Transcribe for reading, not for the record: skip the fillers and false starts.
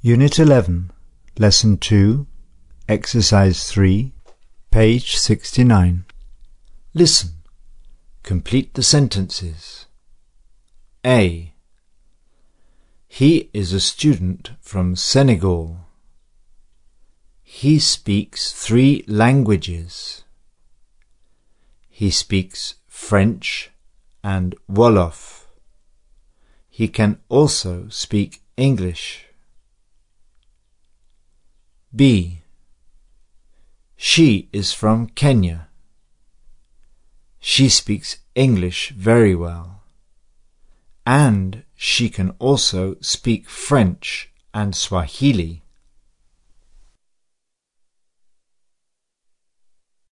Unit 11, Lesson 2, Exercise 3, page 69. Listen. Complete the sentences. A. He is a student from Senegal. He speaks 3 languages. He speaks French and Wolof. He can also speak English. B. She is from Kenya. She speaks English very well, and she can also speak French and Swahili.